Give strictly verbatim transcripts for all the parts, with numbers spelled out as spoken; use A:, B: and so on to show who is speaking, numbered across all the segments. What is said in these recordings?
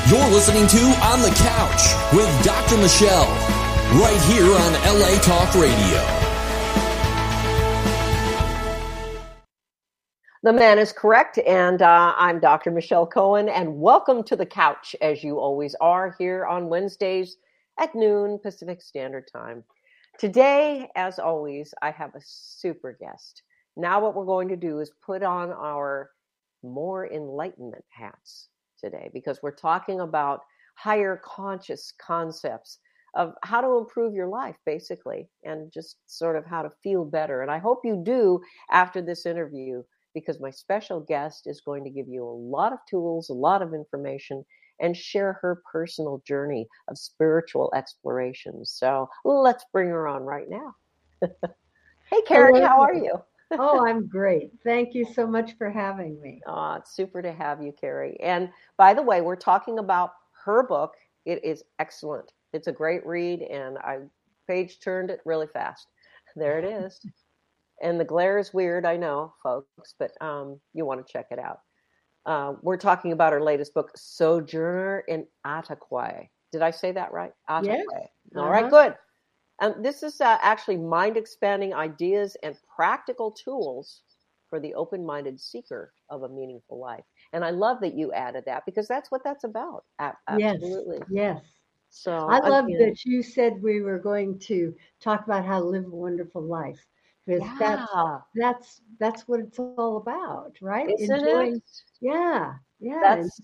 A: You're listening to On the Couch with Doctor Michelle, right here on L A Talk Radio.
B: The man is correct, and uh, I'm Doctor Michelle Cohen, and welcome to the couch, as you always are, here on Wednesdays at noon Pacific Standard Time. Today, as always, I have a super guest. Now what we're going to do is put on our more enlightenment hats today, because we're talking about higher conscious concepts of how to improve your life, basically, and just sort of how to feel better. And I hope you do after this interview, because my special guest is going to give you a lot of tools, a lot of information, and share her personal journey of spiritual exploration. So let's bring her on right now. Hey, Karen,
C: Hello.
B: How are you?
C: Oh, I'm great. Thank you so much for having me.
B: Oh, it's super to have you, Carrie. And by the way, we're talking about her book. It is excellent. It's a great read, and I page turned it really fast. There it is. And the glare is weird, I know, folks, but um, you want to check it out. Uh, we're talking about her latest book, Sojourner in Ataquai. Did I say that right? Ataquai.
C: Yes.
B: All
C: Uh-huh.
B: right, good. Um, this is uh, actually mind-expanding ideas and practical tools for the open-minded seeker of a meaningful life. And I love that you added that, because that's what that's about. A- absolutely.
C: Yes. Yes.
B: So
C: I love
B: again,
C: that you said we were going to talk about how to live a wonderful life, because that's
B: yeah,
C: that's that's what it's all about, right?
B: isn't
C: Enjoying,
B: it?
C: yeah, yeah,
B: That's,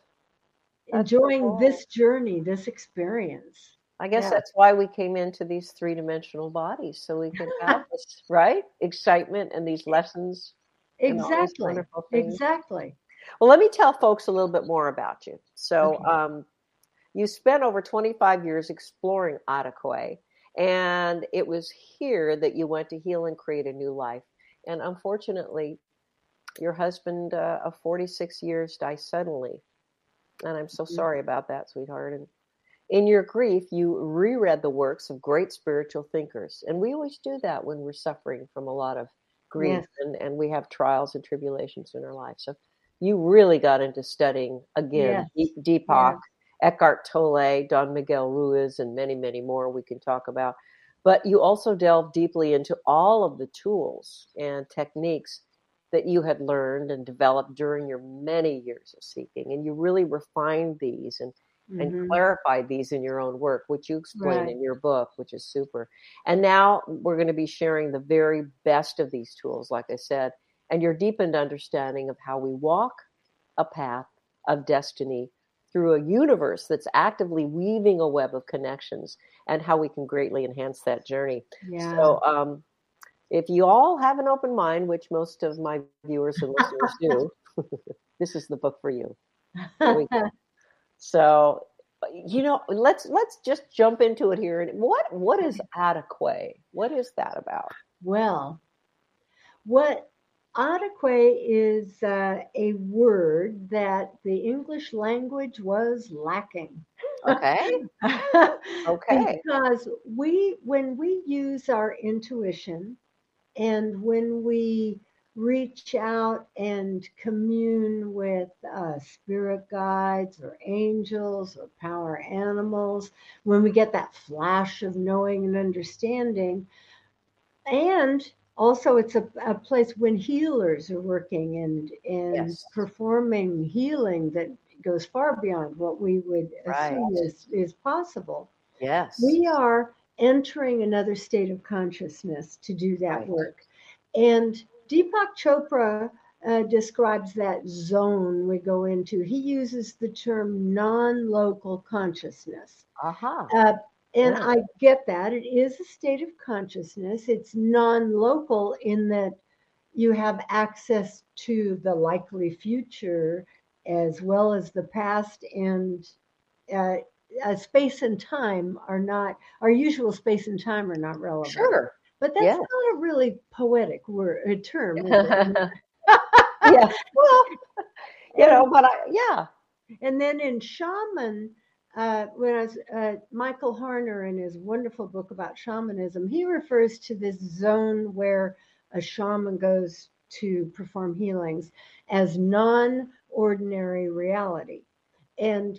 B: that's the
C: enjoying
B: goal.
C: this journey, this experience.
B: I guess
C: Yeah.
B: that's why we came into these three-dimensional bodies, so we can have this, right? Excitement and these lessons and all these
C: Exactly.
B: wonderful things.
C: Exactly.
B: Well, let me tell folks a little bit more about you. So
C: Okay.
B: um, you spent over twenty-five years exploring Ataquai, and it was here that you went to heal and create a new life. And unfortunately, your husband uh, of forty-six years died suddenly. And I'm so sorry about that, sweetheart. And in your grief, you reread the works of great spiritual thinkers. And we always do that when we're suffering from a lot of grief,
C: Yes.
B: and, and we have trials and tribulations in our life. So you really got into studying, again,
C: Yes.
B: Deepak,
C: Yes.
B: Eckhart Tolle, Don Miguel Ruiz, and many, many more we can talk about. But you also delved deeply into all of the tools and techniques that you had learned and developed during your many years of seeking. And you really refined these and and
C: Mhm.
B: clarified these in your own work, which you explain
C: Right.
B: in your book, which is super. And now we're going to be sharing the very best of these tools, like I said, and your deepened understanding of how we walk a path of destiny through a universe that's actively weaving a web of connections, and how we can greatly enhance that journey.
C: Yeah.
B: So um, if you all have an open mind, which most of my viewers and listeners do, this is the book for you. Here we go. So, you know, let's let's just jump into it here. And what what is Ataquai? What is that about?
C: Well, what adequate is uh, a word that the English language was lacking.
B: Okay. Okay.
C: Because we, when we use our intuition and when we reach out and commune with uh, spirit guides or angels or power animals, when we get that flash of knowing and understanding, and also it's a, a place when healers are working and and
B: Yes.
C: performing healing that goes far beyond what we would
B: Right.
C: assume is, is possible.
B: Yes.
C: We are entering another state of consciousness to do that
B: Right.
C: work. And Deepak Chopra uh, describes that zone we go into. He uses the term non-local consciousness.
B: Aha.
C: Uh, and
B: Yeah.
C: I get that. It is a state of consciousness. It's non-local in that you have access to the likely future as well as the past, and uh, uh, space and time are not, our usual space and time are not relevant.
B: Sure.
C: But that's
B: Yes.
C: not a really poetic word, a term, is it?
B: Yeah. Well, you know, but I, yeah.
C: And then in shaman, uh, when I was, uh, Michael Harner, in his wonderful book about shamanism, he refers to this zone where a shaman goes to perform healings as non-ordinary reality. And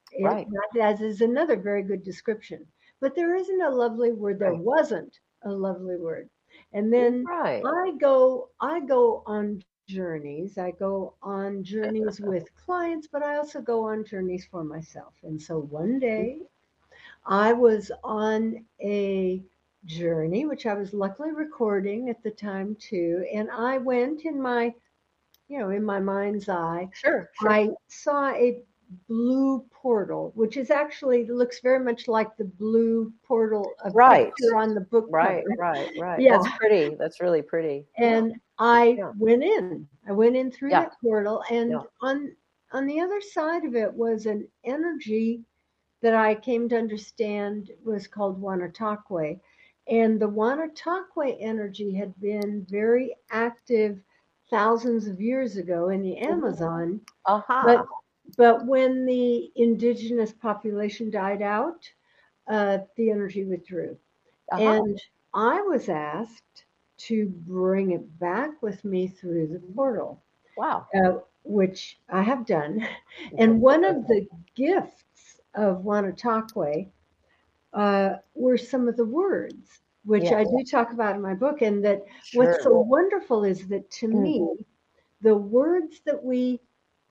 C: It,
B: Right.
C: that is another very good description. But there isn't a lovely word. There
B: Right.
C: wasn't a lovely word. And then
B: Right.
C: I go, I go on journeys. I go on journeys with clients, but I also go on journeys for myself. And so one day I was on a journey, which I was luckily recording at the time too. And I went in my, you know, in my mind's eye,
B: Sure. Sure.
C: I saw a blue portal, which is actually looks very much like the blue portal of
B: Right.
C: picture on the book
B: Right.
C: cover.
B: Right. Right.
C: Yeah.
B: That's pretty. That's really pretty.
C: And I
B: Yeah.
C: went in. I went in through
B: Yeah.
C: that portal, and
B: Yeah.
C: on on the other side of it was an energy that I came to understand was called Wanatakwe. And the Wanatakwe energy had been very active thousands of years ago in the Amazon.
B: Uh-huh.
C: But but when the indigenous population died out, uh, the energy withdrew.
B: Uh-huh.
C: And I was asked to bring it back with me through the portal,
B: Wow.
C: uh, which I have done. And one of the gifts of Wanatakwe uh, were some of the words, which
B: Yes.
C: I do talk about in my book. And that
B: Sure.
C: what's so wonderful is that to
B: Mm.
C: me, the words that we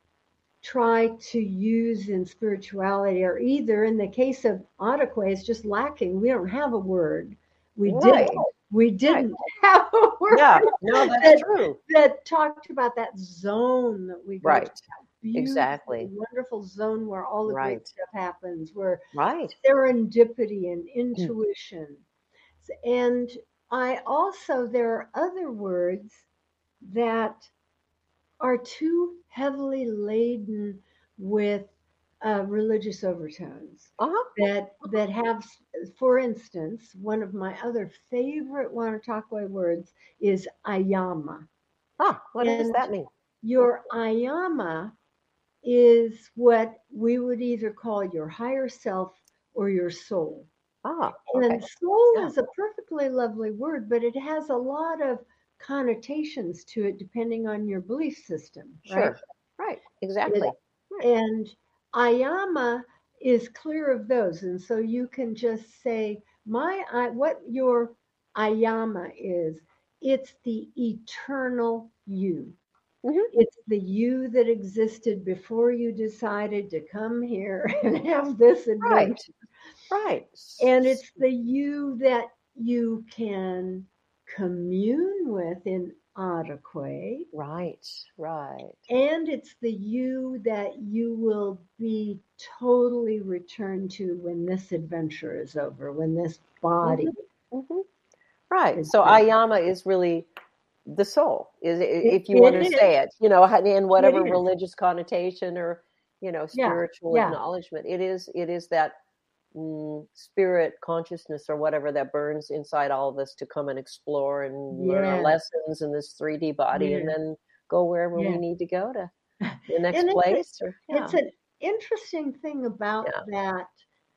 C: try to use in spirituality are either, in the case of Otakwe, is just lacking. We don't have a word. We
B: Right.
C: didn't. We didn't have a word
B: Yeah. No, that's
C: that,
B: true.
C: that talked about that zone that we go
B: Right.
C: to. That beautiful,
B: Exactly.
C: wonderful zone where all the
B: Right.
C: great stuff happens, where
B: Right.
C: serendipity and intuition. And I also, there are other words that are too heavily laden with uh, religious overtones.
B: Uh-huh.
C: That that have, for instance, one of my other favorite Wanatakwe words is ayama.
B: Huh. What does
C: And
B: that mean?
C: your ayama is what we would either call your higher self or your soul.
B: Ah. Okay.
C: And soul
B: Yeah.
C: is a perfectly lovely word, but it has a lot of connotations to it depending on your belief system, right?
B: Sure. Right. Exactly. Right.
C: And ayama is clear of those. And so you can just say, my I, what your ayama is, it's the eternal you.
B: Mhm.
C: It's the you that existed before you decided to come here and have this
B: Right.
C: adventure.
B: Right.
C: And it's the you that you can commune with in Otakwe.
B: Right. Right.
C: And it's the you that you will be totally returned to when this adventure is over, when this body
B: Mhm. Right.
C: is
B: So
C: done.
B: ayama is really the soul, is
C: It,
B: if you
C: it
B: want to
C: is.
B: say it, you know, in whatever
C: is.
B: religious connotation or, you know,
C: Yeah,
B: spiritual
C: yeah.
B: acknowledgement. It is. It is that mm, spirit consciousness or whatever that burns inside all of us to come and explore and learn our
C: Yeah.
B: lessons in this three D body, and
C: Yeah.
B: then go wherever
C: Yeah.
B: we need to go to the next
C: And it's, a,
B: place. Or yeah,
C: it's an interesting thing about
B: Yeah.
C: that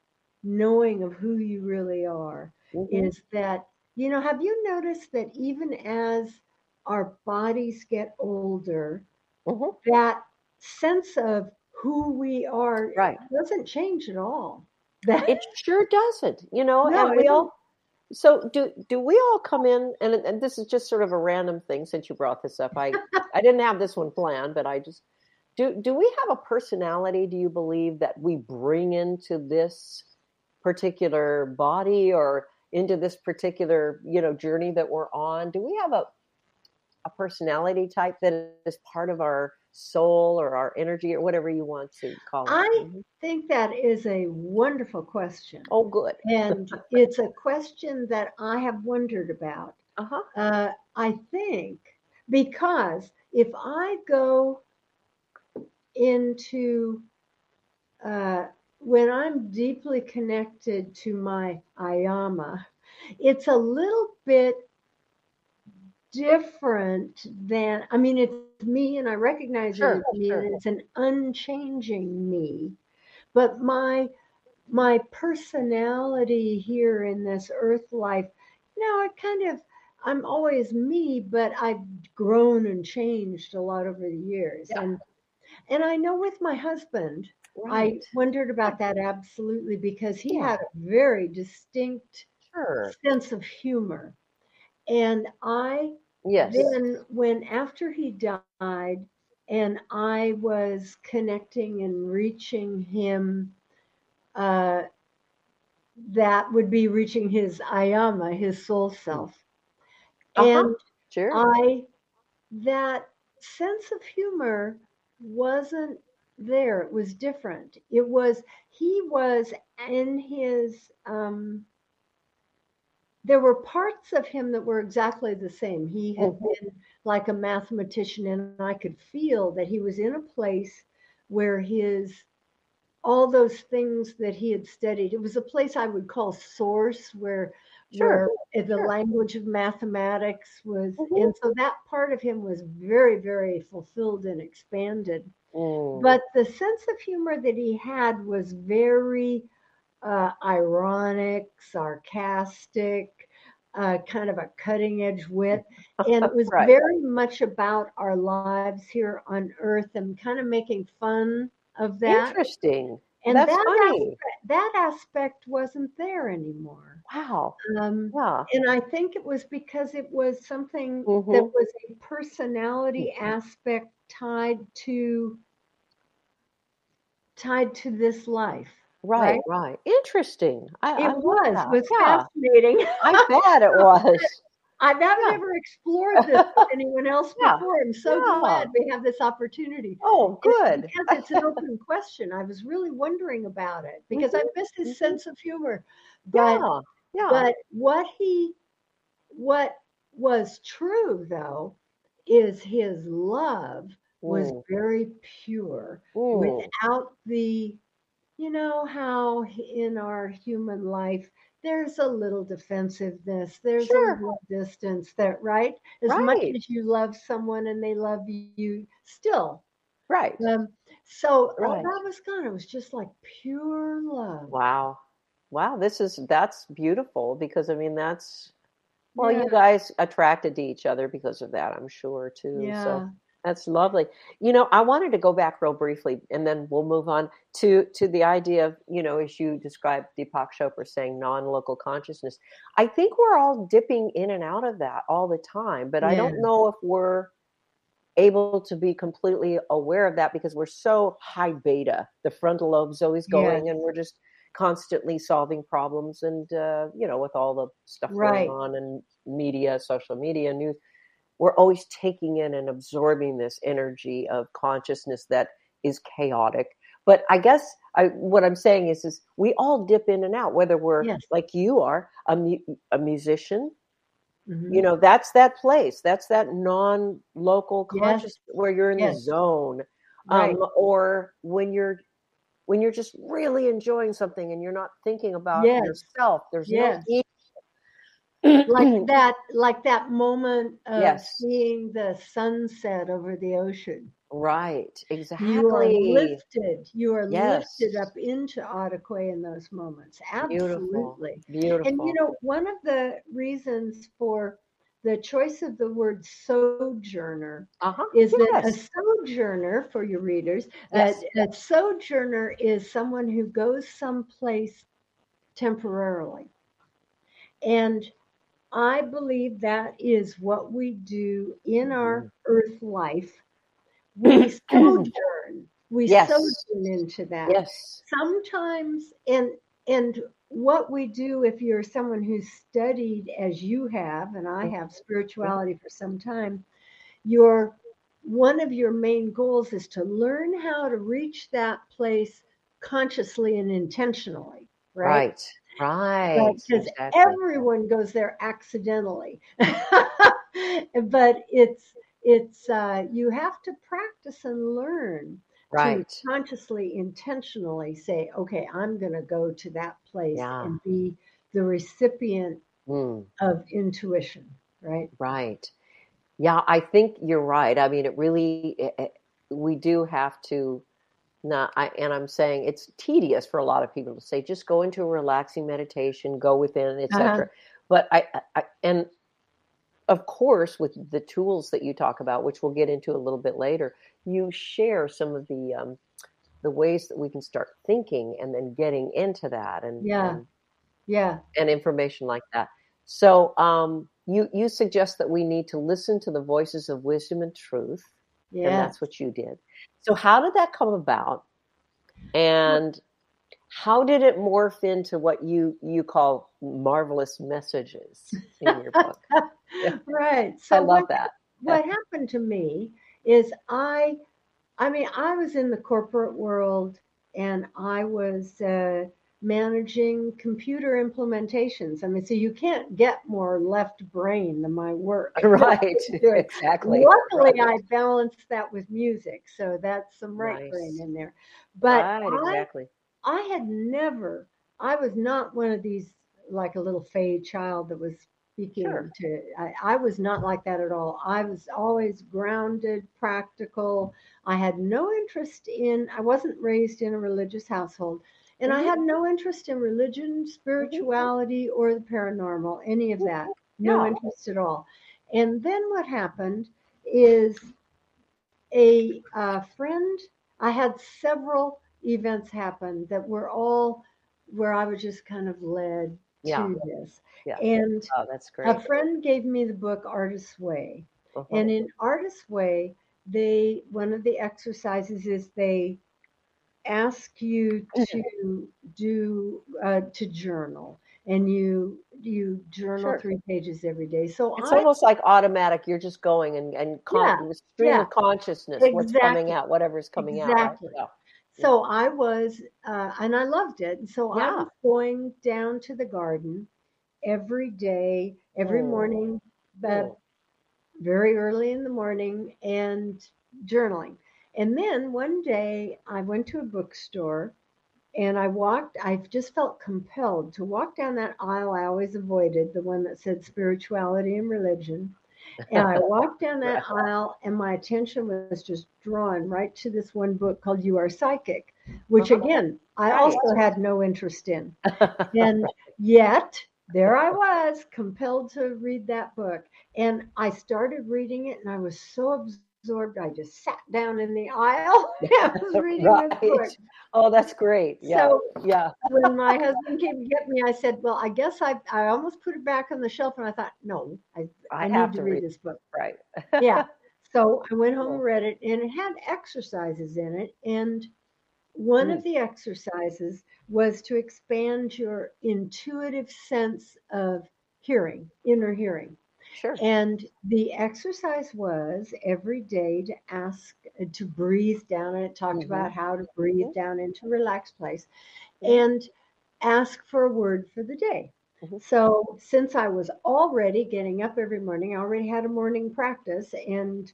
C: knowing of who you really are
B: Mhm.
C: is that, you know, have you noticed that even as our bodies get older,
B: Mhm.
C: that sense of who we are
B: Right.
C: doesn't change at all. That,
B: It sure doesn't, you know,
C: no,
B: and we
C: it
B: all. So do do we all come in, and, and this is just sort of a random thing since you brought this up. I I didn't have this one planned, but I just do. Do we have a personality? Do you believe that we bring into this particular body or into this particular, you know, journey that we're on? Do we have a a personality type that is part of our soul or our energy or whatever you want to call it?
C: I
B: Mhm.
C: think that is a wonderful question.
B: Oh, good.
C: And it's a question that I have wondered about.
B: Uh-huh.
C: Uh, I think because if I go into, uh, when I'm deeply connected to my ayama, it's a little bit different than, I mean, it's me and I recognize
B: Sure,
C: that it's me
B: sure.
C: and it's an unchanging me. But my my personality here in this earth life, you know, I kind of, I'm always me, but I've grown and changed a lot over the years.
B: Yeah.
C: And and I know with my husband, I
B: right.
C: wondered about that absolutely because he
B: Yeah,
C: had a very distinct
B: sure.
C: sense of humor. And I
B: Yes.
C: then, when after he died, and I was connecting and reaching him, uh, that would be reaching his ayama, his soul self.
B: Uh-huh.
C: And
B: Sure.
C: I, that sense of humor wasn't there. It was different. It was, he was in his, um, there were parts of him that were exactly the same. He had
B: Mhm.
C: been like a mathematician, and I could feel that he was in a place where his all those things that he had studied. It was a place I would call source, where
B: Sure.
C: where the
B: Sure.
C: language of mathematics was,
B: Mhm.
C: and so that part of him was very, very fulfilled and expanded.
B: Mm.
C: But the sense of humor that he had was very uh, ironic, sarcastic, uh, kind of a cutting edge wit. And it was
B: Right.
C: very much about our lives here on earth and kind of making fun of that.
B: Interesting.
C: And
B: That's
C: that
B: funny.
C: aspect, that aspect wasn't there anymore.
B: Wow.
C: Um,
B: Yeah.
C: and I think it was because it was something that
B: Mhm.
C: was a personality aspect tied to tied to this life, right?
B: Right, right. Interesting. I I
C: It
B: love
C: was
B: that.
C: was
B: Yeah.
C: fascinating.
B: I bet it was.
C: I've
B: Yeah.
C: never explored this with anyone else
B: Yeah.
C: before. I'm so
B: Yeah.
C: glad we have this opportunity.
B: Oh,
C: And
B: good.
C: because it's an open question, I was really wondering about it because I
B: Mhm.
C: miss his
B: Mhm.
C: sense of humor. But
B: Yeah. Yeah.
C: but what he what was true though is his love was
B: Mm.
C: very pure
B: Mm.
C: without the, you know how in our human life there's a little defensiveness, there's a
B: Sure.
C: little distance, that right, as much
B: Right.
C: as you love someone and they love you still.
B: Right.
C: um, so all
B: Right.
C: that was gone. It was just like pure love.
B: Wow. Wow, this is that's beautiful because I mean that's well,
C: Yeah,
B: you guys attracted to each other because of that, I'm sure too. So
C: yeah,
B: that's lovely. You know, I wanted to go back real briefly and then we'll move on to to the idea of, you know, as you described Deepak Chopra saying non-local consciousness. I think we're all dipping in and out of that all the time, but I
C: yeah,
B: don't know if we're able to be completely aware of that because we're so high beta. The frontal lobe's always
C: yes,
B: going and we're just constantly solving problems and uh, you know, with all the stuff going
C: right,
B: on and media, social media, news, we're always taking in and absorbing this energy of consciousness that is chaotic. But I guess I, what I'm saying is, is we all dip in and out, whether we're
C: yes,
B: like you are a, mu- a musician, you
C: hmm,
B: know, that's that place. That's that non-local
C: yes,
B: conscious where you're in the
C: yes,
B: zone.
C: right,
B: Um, or when you're when you're just really enjoying something and you're not thinking about
C: yes,
B: yourself. There's no
C: yes. Like
B: ego.
C: that, like that moment of
B: Yes.
C: seeing the sunset over the ocean.
B: Right.
C: You are
B: Exactly.
C: lifted. You are lifted
B: Yes.
C: up into Otakwe in those moments.
B: Beautiful.
C: Absolutely. And you
B: Beautiful.
C: know, one of the reasons for the choice of the word sojourner
B: Uh-huh.
C: is that a
B: Yes.
C: sojourner, for your readers, a,
B: Yes.
C: a sojourner is someone who goes someplace temporarily. And I believe that is what we do in our
B: Mhm.
C: earth life. We sojourn, we
B: Yes.
C: sojourn into that.
B: Yes.
C: Sometimes, and and what we do, if you're someone who's studied as you have, and I
B: Mhm.
C: have,
B: Mhm.
C: spirituality for some time, your one of your main goals is to learn how to reach that place consciously and intentionally, right?
B: Right. Right.
C: Because
B: Exactly.
C: everyone goes there accidentally. But it's it's uh, you have to practice and learn to
B: Right.
C: consciously, intentionally say, okay, I'm going to go to that place
B: Yeah.
C: and be the recipient
B: Mm.
C: of intuition, right?
B: Right. Yeah, I think you're right. I mean, it really, it, it- we do have to not, I, and I'm saying it's tedious for a lot of people to say, just go into a relaxing meditation, go within,
C: Uh-huh.
B: et cetera. But I, I, and of course, with the tools that you talk about, which we'll get into a little bit later, you share some of the um, the ways that we can start thinking and then getting into that and
C: Yeah.
B: and,
C: Yeah.
B: and information like that. So um, you you suggest that we need to listen to the voices of wisdom and truth, and
C: Yeah.
B: that's what you did. So how did that come about? And how did it morph into what you you call marvelous messages in your book? Yeah.
C: Right.
B: I
C: So
B: love
C: what
B: that.
C: what happened to me is I I mean, I was in the corporate world and I was uh, managing computer implementations. I mean, so you can't get more left brain than my work.
B: Right. Exactly.
C: Luckily,
B: Right.
C: I balanced that with music, so that's some right brain
B: Nice.
C: in there. But
B: Right.
C: I
B: Exactly.
C: I had never, I was not one of these like a little fey child that was
B: Sure.
C: speaking to, I, I was not like that at all. I was always grounded, practical. I had no interest in, I wasn't raised in a religious household, and I
B: Mhm.
C: had no interest in religion,
B: Mhm.
C: spirituality, or the paranormal, any of that. No
B: Yeah.
C: interest at all. And then what happened is a uh, friend, I had several events happen that were all where I was just kind of led
B: Yeah.
C: to this.
B: Yeah.
C: And
B: Oh, that's
C: a
B: great.
C: friend gave me the book Artist's Way.
B: Uh-huh.
C: And in Artist's Way, they one of the exercises is they ask you to do uh, to journal, and you you journal
B: Sure.
C: three pages every day. So
B: It's
C: I
B: almost like automatic. You're just going and and con-
C: yeah
B: the stream
C: yeah
B: of consciousness, what's coming
C: exactly
B: out, whatever's coming out, right?
C: exactly.
B: Yeah. Mm.
C: So I was, uh, and I loved it. And so I
B: Yeah.
C: was going down to the garden every day, every
B: Mm.
C: morning, uh,
B: Mm.
C: very early in the morning, and journaling. And then one day I went to a bookstore and I walked, I just felt compelled to walk down that aisle I always avoided, the one that said spirituality and religion. And I walked down that
B: Right.
C: aisle, and my attention was just drawn right to this one book called You Are Psychic, which
B: Uh-huh.
C: again, I
B: Right.
C: also had no interest in. And yet, there I was, compelled to read that book. And I started reading it, and I was so absorbed, I just sat down in the aisle. I was reading this book.
B: Right. Oh, that's great. Yeah.
C: So
B: Yeah.
C: when my husband came to get me, I said, "Well, I guess I I almost put it back on the shelf," and I thought, "No, I
B: I
C: I
B: have
C: need to
B: to
C: read
B: read.
C: this book."
B: Right.
C: Yeah. So I went home and
B: Cool.
C: read it, and it had exercises in it. And one
B: Mm.
C: of the exercises was to expand your intuitive sense of hearing, inner hearing.
B: Sure.
C: And the exercise was every day to ask uh, to breathe down, and it talked
B: Mm-hmm.
C: about how to breathe
B: Mm-hmm.
C: down into a relaxed place
B: Mm-hmm.
C: and ask for a word for the day.
B: Mm-hmm.
C: So, since I was already getting up every morning, I already had a morning practice, and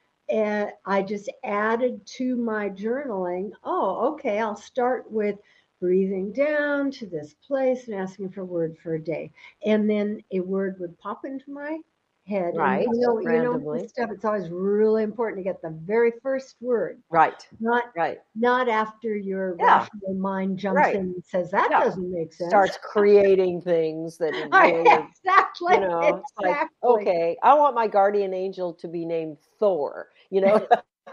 C: uh, I just added to my journaling. Oh, okay, I'll start with breathing down to this place and asking for a word for a day. And then a word would pop into my head. And
B: Right.
C: you know, you know, this
B: Randomly.
C: stuff, it's always really important to get the very first word,
B: Right.
C: not
B: Right.
C: not after your
B: Yeah.
C: rational mind jumps
B: Right.
C: in and says, that
B: Yeah.
C: doesn't make sense.
B: Starts creating things that really,
C: I, exactly.
B: you know, it's like,
C: Exactly.
B: okay, I want my guardian angel to be named Thor, you know?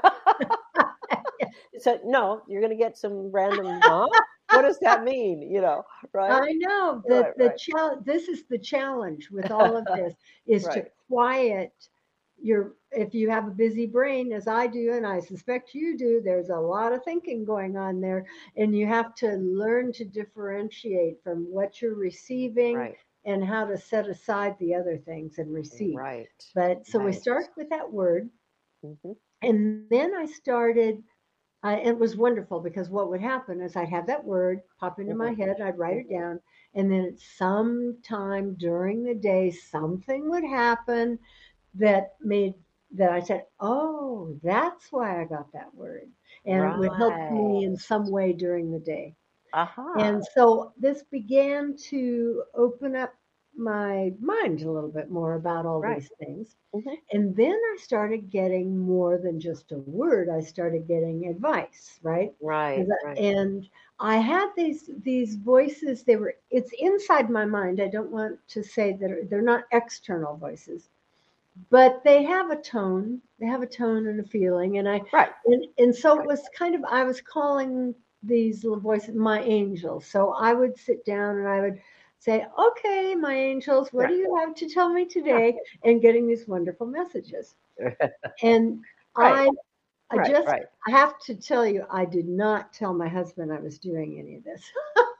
B: So, no, you're going to get some random, huh? What does that mean? You know, right?
C: I know
B: Right,
C: that the
B: right,
C: challenge, this is the challenge with all of this, is to
B: right.
C: quiet your, if you have a busy brain, as I do, and I suspect you do, there's a lot of thinking going on there, and you have to learn to differentiate from what you're receiving
B: Right,
C: and how to set aside the other things and receive.
B: right,
C: But so we
B: right.
C: start with that word,
B: Mm-hmm.
C: and then I started. Uh, it was wonderful because what would happen is I'd have that word pop into my
B: Mm-hmm.
C: head, I'd write it
B: Mm-hmm.
C: down, and then at some time during the day, something would happen that made that I said, "Oh, that's why I got that word," and it would help
B: Right.
C: me in some way during the day.
B: Aha.
C: And so this began to open up my mind a little bit more about all
B: Right.
C: these things.
B: Mm-hmm.
C: And then I started getting more than just a word. I started getting advice, right?
B: Right,
C: 'Cause I-
B: right.
C: And I had these these voices. They were it's inside my mind. I don't want to say that they're not external voices. but they have a tone. They have a tone and a feeling, and I
B: Right.
C: and, and so it was kind of I was calling these little voices my angels. So I would sit down and I would say, "Okay, my angels, what
B: Yeah.
C: do you have to tell me today?" And getting these wonderful messages. And
B: Right.
C: I I
B: Right.
C: just
B: Right.
C: I have to tell you, I did not tell my husband I was doing any of this.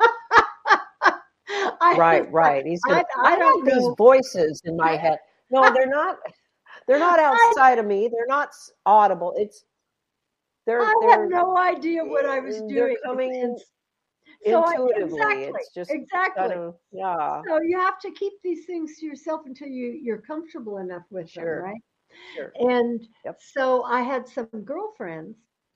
C: I,
B: Right. Right. He's gonna.
C: I
B: I
C: I don't
B: have these
C: know.
B: voices in my head. No, they're not. They're not
C: I
B: outside of me. They're not s- audible. It's they're
C: I had
B: they're
C: no idea what I was
B: they're
C: doing. And
B: coming
C: so I
B: intuitively.
C: exactly,
B: It's just kind
C: exactly.
B: of yeah.
C: So you have to keep these things to yourself until you you're comfortable enough with them,
B: Sure.
C: right?
B: Sure.
C: And
B: Yep.
C: so I had some girlfriends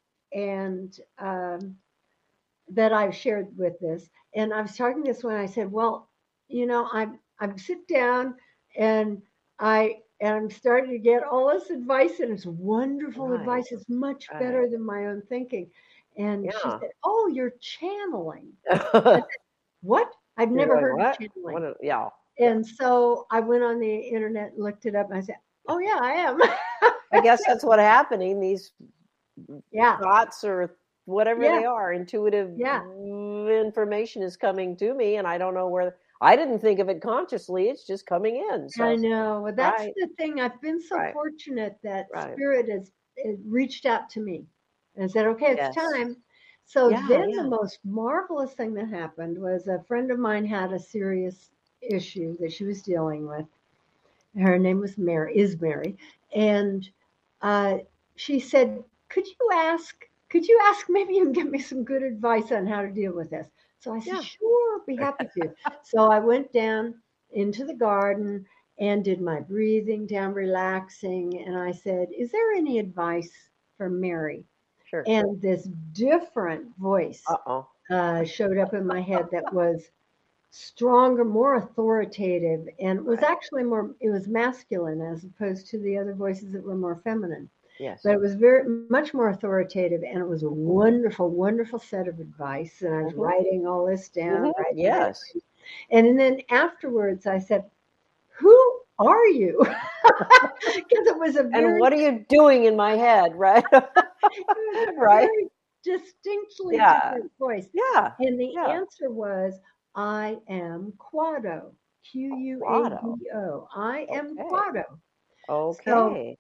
C: and um, that I've shared with this, and I was talking this when I said, well, you know, I'm I'm sit down and I and I'm starting to get all this advice, and it's wonderful
B: Right.
C: advice. It's much
B: Right.
C: better than my own thinking. And she
B: Yeah.
C: said, "Oh, you're channeling." I said, "What? I've
B: You're
C: never
B: going
C: heard of
B: what? What?
C: channeling."
B: A, yeah. Yeah.
C: And so I went on the internet and looked it up, and I said, "Oh yeah, I am."
B: I guess that's what's happening. These
C: Yeah,
B: thoughts or whatever
C: yeah,
B: they are, intuitive
C: yeah.
B: information is coming to me, and I don't know where. I didn't think of it consciously. It's just coming in.
C: I
B: So
C: know. Well, that's
B: right.
C: the thing. I've been so
B: Right.
C: fortunate that
B: Right.
C: Spirit has it reached out to me and said, "Okay, it's
B: Yes.
C: time." So
B: Yeah.
C: then the
B: Yeah.
C: most marvelous thing that happened was a friend of mine had a serious issue that she was dealing with. Her name was Mary, is Mary, and uh, she said, "Could you ask? Could you ask? Maybe you can give me some good advice on how to deal with this." So I said,
B: Yeah.
C: "Sure, be happy to." So I went down into the garden and did my breathing down, relaxing, and I said, "Is there any advice for Mary?"
B: Sure.
C: And this different voice
B: Uh oh.
C: uh, showed up in my head that was stronger, more authoritative, and it was
B: Right.
C: actually more, it was masculine as opposed to the other voices that were more feminine.
B: Yes.
C: But it was very much more authoritative, and it was a wonderful, wonderful set of advice. And I was
B: Mm-hmm.
C: writing all this down,
B: Mm-hmm.
C: writing, writing.
B: Yes.
C: And then afterwards, I said, "Who are you?" Because it was a
B: And
C: very,
B: what are you doing in my head? Right.
C: it was a
B: Right.
C: very distinctly
B: Yeah.
C: different voice.
B: Yeah.
C: And the
B: Yeah.
C: answer was, "I am Quado, Q U A
B: Quado.
C: D O. I am
B: Okay.
C: Quado." So,
B: Okay.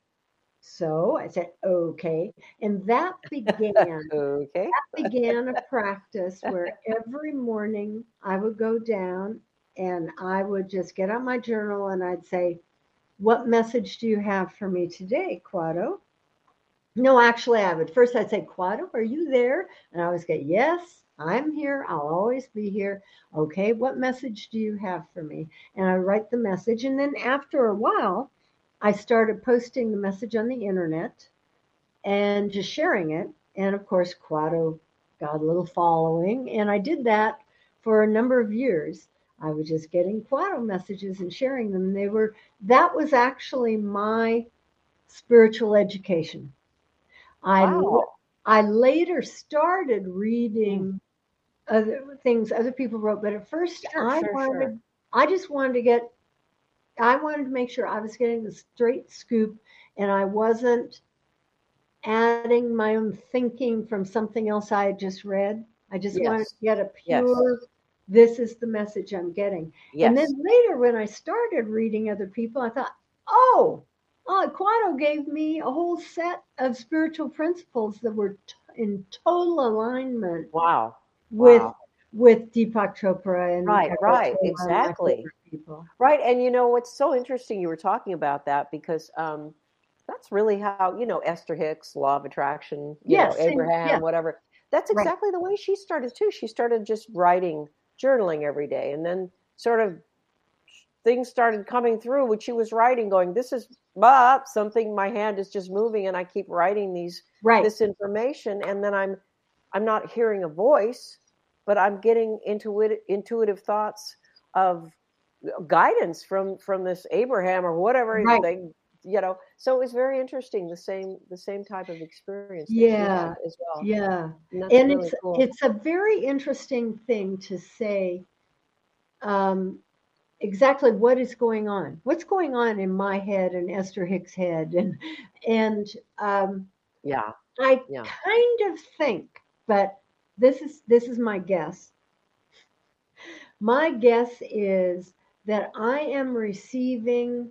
C: so I said, "Okay." And that began,
B: Okay.
C: began a practice where every morning I would go down and I would just get out my journal and I'd say, "What message do you have for me today, Quado?" No, actually, I would first I'd say, "Quado, are you there?" And I always get, "Yes, I'm here. I'll always be here." "Okay, what message do you have for me?" And I write the message. And then after a while, I started posting the message on the internet and just sharing it. And of course, Quado got a little following. And I did that for a number of years. I was just getting Quado messages and sharing them. They were, that was actually my spiritual education. I
B: Wow.
C: I later started
B: Mm.
C: reading other things other people wrote, but at first
B: Sure,
C: I
B: sure, sure.
C: wanted I just wanted to get I wanted to make sure I was getting the straight scoop and I wasn't adding my own thinking from something else I had just read. I just wanted
B: Yes.
C: to get a
B: Yes.
C: pure, this is the message I'm getting. And then
B: Yes.
C: later when I started reading other people, I thought, oh, oh, Quado gave me a whole set of spiritual principles that were t- in total alignment
B: Wow.
C: with
B: Wow.
C: with Deepak Chopra and
B: Right,
C: Eckhart
B: right.
C: Tolle and my
B: Exactly.
C: favorite people.
B: Right. And you know what's so interesting you were talking about that because um that's really how, you know, Esther Hicks, Law of Attraction, you know,
C: Yes, same,
B: Abraham,
C: yeah,
B: whatever. That's
C: right,
B: exactly the way she started too. She started just writing, journaling every day, and then sort of things started coming through what she was writing, going, this is bah, something, my hand is just moving and I keep writing these
C: right,
B: this information, and then I'm I'm not hearing a voice, but I'm getting intuitive intuitive thoughts of guidance from from this Abraham or whatever
C: right.
B: they, you know. So it was very interesting, the same the same type of experience that she had
C: Yeah,
B: as well,
C: yeah.
B: and that's
C: And
B: really
C: it's
B: cool.
C: it's a very interesting thing to say. Um, exactly what is going on, what's going on in my head and Esther Hicks' head, and and um,
B: Yeah.
C: I
B: Yeah.
C: kind of think, but this is this is my guess. My guess is that I am receiving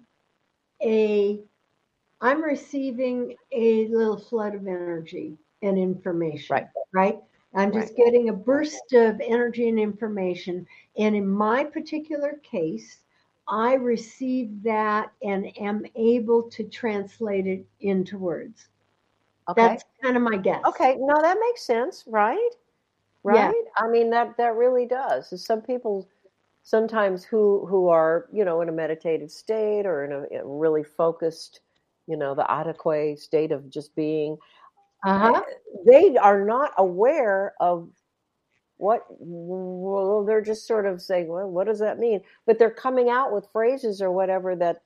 C: a I'm receiving a little flood of energy and
B: Right.
C: information, right? I'm
B: Right.
C: just getting a burst of energy and information. And in my particular case, I receive that and am able to translate it into words.
B: Okay.
C: That's kind of my guess.
B: Okay. No, that makes sense. Right.
C: Yeah.
B: Right. I mean, that, that really does. Some people sometimes who, who are, you know, in a meditative state or in a, a really focused, you know, the adequate state of just being,
C: Uh-huh.
B: they are not aware of what, well, they're just sort of saying, well, what does that mean? But they're coming out with phrases or whatever that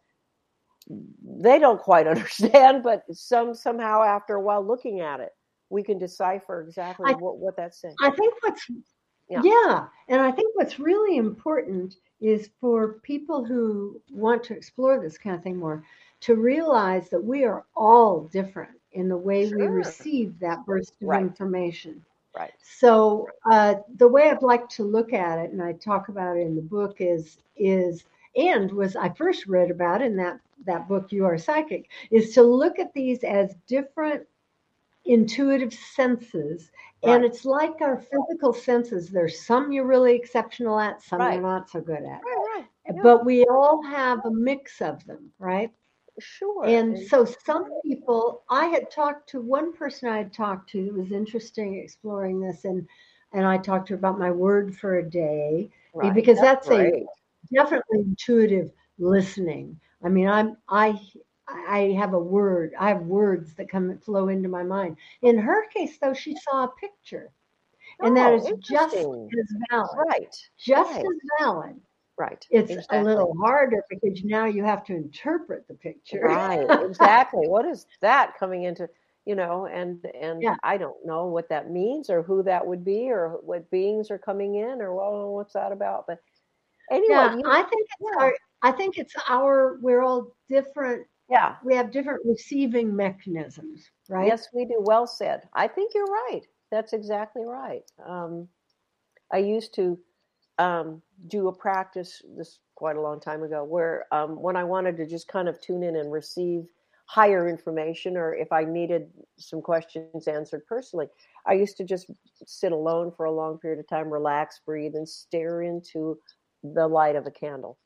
B: they don't quite understand, but some somehow after a while looking at it, we can decipher exactly
C: I,
B: what, what that's saying.
C: I think what's,
B: Yeah.
C: yeah. And I think what's really important is for people who want to explore this kind of thing more to realize that we are all different in the way we
B: Sure.
C: receive that burst of
B: Right.
C: information.
B: Right.
C: So uh, the way I'd like to look at it, and I talk about it in the book, is is and was I first read about in that that book, You Are Psychic, is to look at these as different intuitive senses. And
B: Right.
C: it's like our physical senses. There's some you're really exceptional at, some
B: Right.
C: you're not so good at.
B: Right. Right. Yeah.
C: But we all have a mix of them, right?
B: Sure.
C: And
B: And
C: so some people, I had talked to one person I had talked to, it was interesting exploring this, and and I talked to her about my word for a day,
B: right.
C: because
B: That's
C: that's a
B: great.
C: definitely intuitive listening. I mean, I'm I I have a word, I have words that come and flow into my mind. In her case, though, she saw a picture, and that
B: Oh,
C: is just
B: interesting.
C: as valid,
B: Right.
C: just
B: Right.
C: as valid.
B: Right.
C: It's
B: Exactly.
C: a little harder because now you have to interpret the picture.
B: Right. Exactly. What is that coming into, you know, and and
C: Yeah.
B: I don't know what that means or who that would be or what beings are coming in or well, what's that about? But anyway,
C: Yeah,
B: you
C: I think it's
B: yeah.
C: our I think it's our we're all different.
B: Yeah.
C: We have different receiving mechanisms, right?
B: Yes, we do. Well said. I think you're right. That's exactly right. Um, I used to um, do a practice this quite a long time ago where um, when I wanted to just kind of tune in and receive higher information or if I needed some questions answered personally, I used to just sit alone for a long period of time, relax, breathe, and stare into the light of a candle.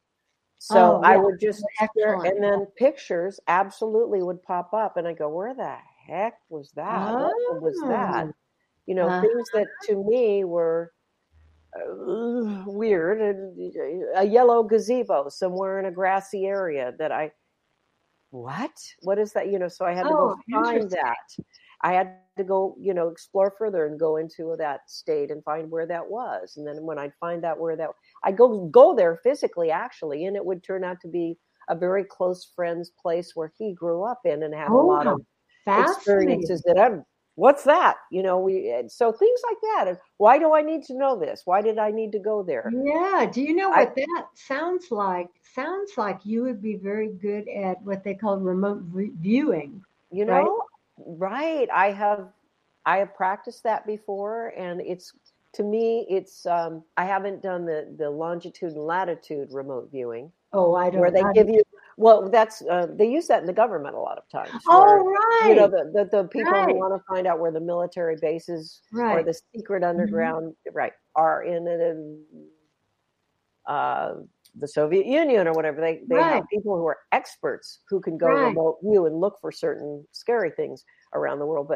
B: So
C: Oh,
B: I
C: yeah.
B: would just stare,
C: Excellent.
B: and then pictures absolutely would pop up, and I go, "Where the heck was that? What was that?"
C: Oh,
B: You know,
C: uh,
B: things that to me were uh, weird. And a yellow gazebo somewhere in a grassy area that I, what? What is that? You know, so I had to go
C: oh,
B: find
C: interesting.
B: that. I had to go, you know, explore further and go into that state and find where that was. And then when I'd find out where that, I'd go go there physically, actually, and it would turn out to be a very close friend's place where he grew up in and had a
C: Oh,
B: lot
C: how
B: of
C: fascinating.
B: experiences that I'm, what's that? You know, we, so things like that. And why do I need to know this? Why did I need to go there?
C: Yeah. Do you know
B: I,
C: what that sounds like? Sounds like you would be very good at what they call remote v- viewing,
B: you
C: right?
B: know, right. I have, I have practiced that before and it's, to me, it's, um, I haven't done the, the longitude and latitude remote viewing
C: Oh, I
B: where
C: don't.
B: they
C: I,
B: give you, well, that's, uh, they use that in the government a lot of times where,
C: oh,
B: you know,
C: right.
B: the, the, the people who
C: Right.
B: want to find out where the military bases or
C: Right.
B: the secret
C: Mhm.
B: underground, right, are in, in uh, the Soviet Union or whatever. They, they
C: Right.
B: have people who are experts who can go
C: Right.
B: remote view and look for certain scary things around the world. But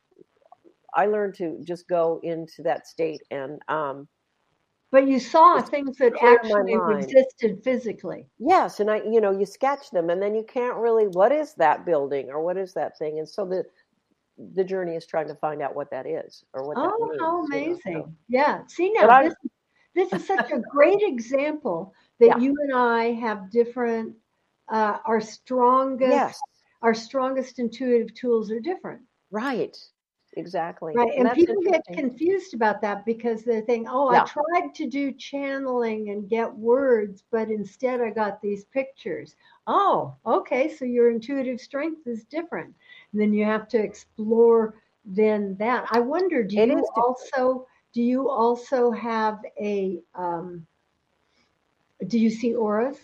B: I learned to just go into that state and um,
C: But you saw
B: just
C: things that
B: clear my
C: actually
B: mind.
C: existed physically.
B: Yes, and I, you know, you sketch them, and then you can't really. What is that building, or what is that thing? And so the the journey is trying to find out what that is or what that
C: Oh,
B: means.
C: how
B: You know,
C: amazing.
B: so,
C: Yeah. See
B: but
C: now,
B: I,
C: this this is such a great example that
B: yeah,
C: you and I have different uh, our strongest
B: yes,
C: our strongest intuitive tools are different.
B: right, exactly.
C: Right.
B: And
C: And
B: that's
C: people get
B: interesting.
C: confused about that because they think, oh, I
B: Yeah.
C: tried to do channeling and get words, but instead I got these pictures. Oh, okay. So your intuitive strength is different. And then you have to explore then that. I wonder, do
B: It
C: you
B: is different.
C: also do you also have a um, do you see auras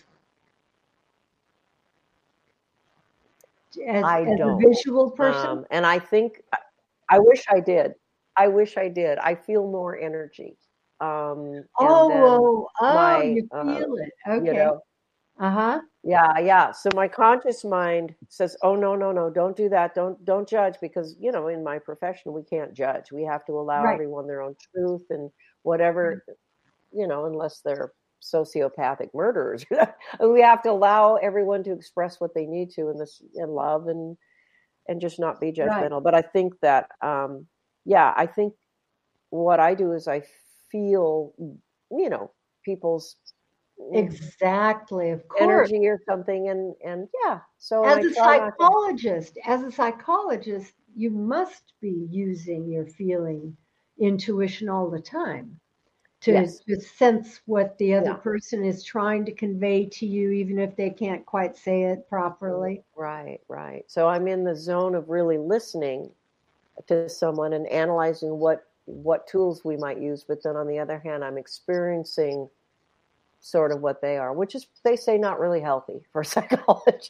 C: as
B: I
C: as a
B: don't.
C: visual person?
B: Um, and I think I wish I did. I wish I did. I feel more energy. Um, and
C: Oh,
B: then
C: oh, oh,
B: my,
C: you
B: uh,
C: feel it.
B: you
C: Okay.
B: know,
C: Uh-huh.
B: yeah, yeah. So my conscious mind says, "Oh no, no, no! Don't do that. Don't, don't judge," because you know, in my profession, we can't judge. We have to allow
C: Right.
B: everyone their own truth and whatever, you know, unless they're sociopathic murderers. We have to allow everyone to express what they need to in this in love and and just not be
C: Right.
B: judgmental. But I think that, um, yeah, I think what I do is I feel, you know, people's
C: Exactly, of course.
B: energy or something, and and yeah. So and
C: As
B: I
C: a
B: try not to.
C: psychologist, as a psychologist, you must be using your feeling intuition all the time to,
B: Yes,
C: to sense what the other
B: yeah,
C: person is trying to convey to you, even if they can't quite say it properly.
B: right, right. So I'm in the zone of really listening to someone and analyzing what what tools we might use. But then on the other hand, I'm experiencing sort of what they are, which is, they say, not really healthy for psychologists.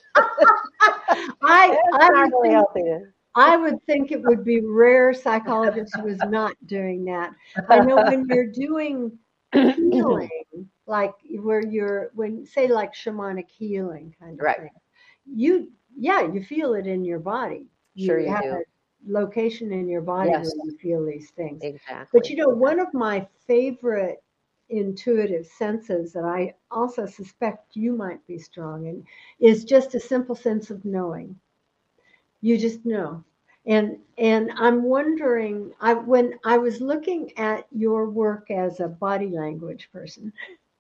C: I
B: It's
C: I
B: not
C: would
B: really
C: think
B: healthy. To...
C: I would think it would be rare psychologist who was not doing that. I know when you're doing healing, like where you're when say like shamanic healing kind of
B: Right.
C: thing, you yeah, you feel it in your body.
B: Sure
C: You
B: you
C: have
B: do.
C: a location in your body
B: Yes,
C: where you feel these things. But
B: exactly.
C: you know, one of my favorite intuitive senses that I also suspect you might be strong in is just a simple sense of knowing. You just know. And and I'm wondering, I when I was looking at your work as a body language person,